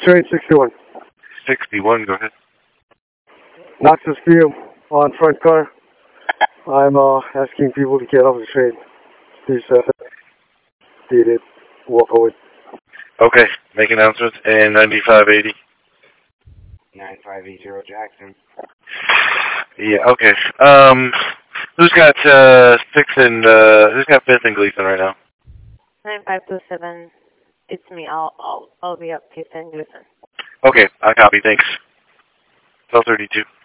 Train 61. 61, go ahead. Knox's Field on front car. I'm asking people to get off the train. Please, they did walk away. Okay, make announcements. And 9580. 9580 Jackson. Yeah, okay. Who's got 5th and Gleason right now? 9527. It's me. I'll be up 5th and Gleason. Okay, I copy. Thanks. 1232.